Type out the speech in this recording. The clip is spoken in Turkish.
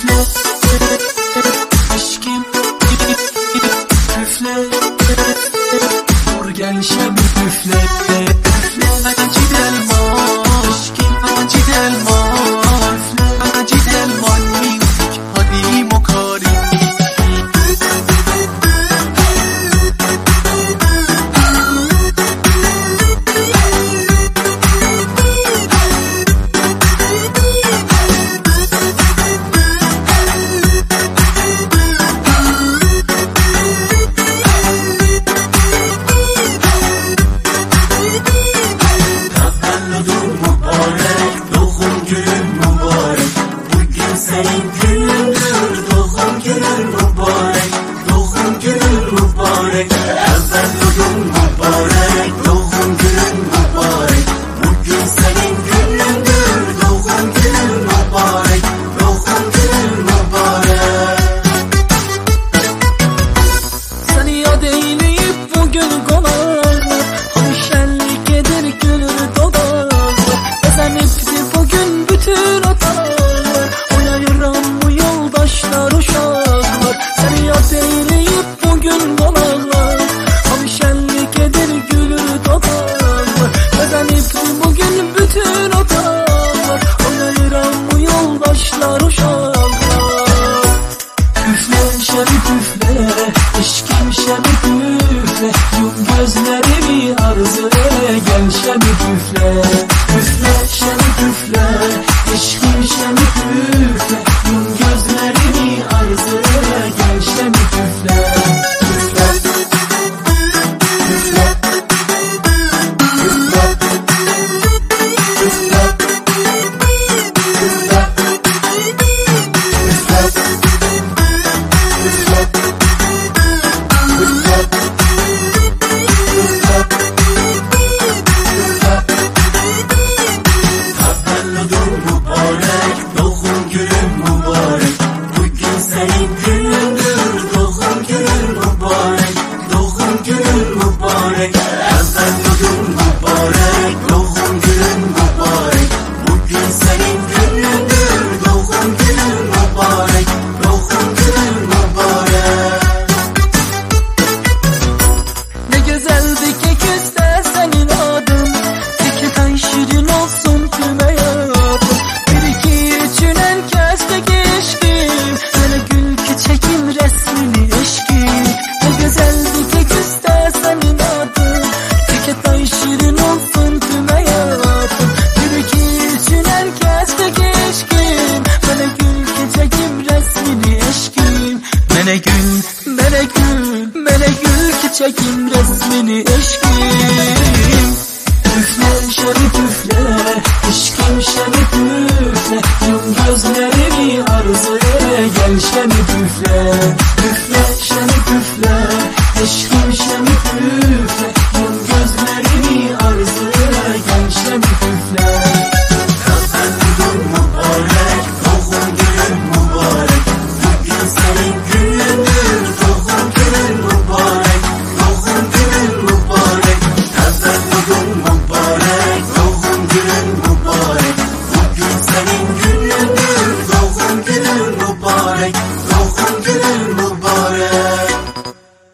Üfle aşkım üfle, vur gel şem üfle. Üfle acı delman aşkım acı delman. Üfle acı delman mindik hadi mokari. Senin günündür, doğum günün mübarek, doğum günün mübarek. Evvel doğum mübarek, doğum günün mübarek. Bugün senin günündür, doğum günün mübarek, doğum günün mübarek. Seni yad eyleyip bugün konar, hoşenlik eder gülür dolar. Bezenipti bugün bütün otalar, bu yoldaşlar uşaklar. Seni yad eyleyip bugün dolarlar, hoşenlik eder gülür dolarlar. Bezenipti bugün bütün otalar, oynayıram bu yoldaşlar uşaklar. Üfle şerif üfle, eşkim şerif üfle, yum gözlerimi arzu gel şerif üfle. Üfle şerif üfle, eşkim şerif üfle, yum gözlerimi arzu gel şerif üfle. Üfle üfle üfle üfle üfle senin günündür, doğum günün mübarek, doğum günün mübarek. Evvel doğum mübarek, doğum günün mübarek. Bugün senin günündür, doğum günün mübarek, doğum günün mübarek. Ne güzeldi ki küste senin adın, iki tay şirin olsun tüm hayatım. Bir iki üçün herkes tek eşkim, hele gül ki çekim resmini eşkim. Ne güzeldi ki küste senin adın, iki tay şirin olsun tüm hayatım. Bir iki üçün herkes tek eşkim, hele gül ki çekim resmini eşkim. Mene gül, mene gül, mene gül ki çekim resmini eşkim.